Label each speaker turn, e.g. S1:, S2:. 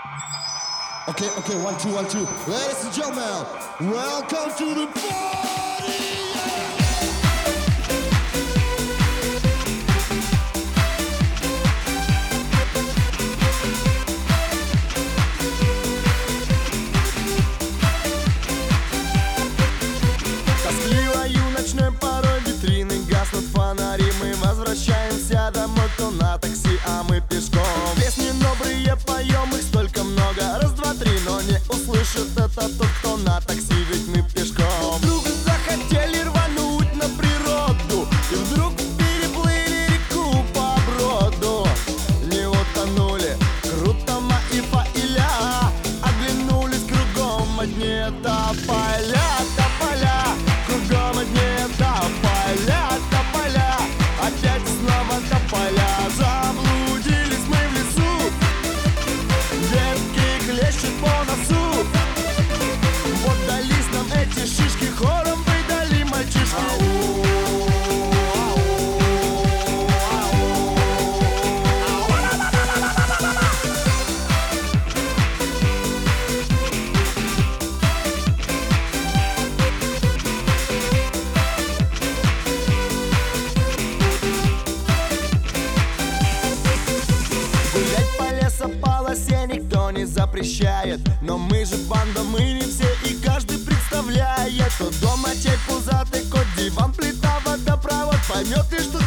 S1: Okay, okay, 1, 2, 1, 2. Ladies and gentlemen, welcome to the party!
S2: Тоскливою ночной порой витрины гаснут фонари. Мы возвращаемся домой, кто на такси, а мы пешком. Песни добрые поем, их столько много. Раз, два, три, но не услышит это тот, кто на такси, ведь мы пешком. Вдруг захотели рвануть на природу, и вдруг переплыли реку по броду. Не утонули, круто и фаиля. Оглянулись кругом, одни тополя, тополя. Кругом одни тополя, тополя. Опять снова тополя. Заблудились мы в лесу, ветки хлещут по носу. Вот дались нам эти шишки, хором выдали мальчишки. Полосе никто не запрещает, но мы же банда, мы не все, и каждый представляет, что дома чай пузатый, кот, диван, плита, водопровод. Поймет ты, что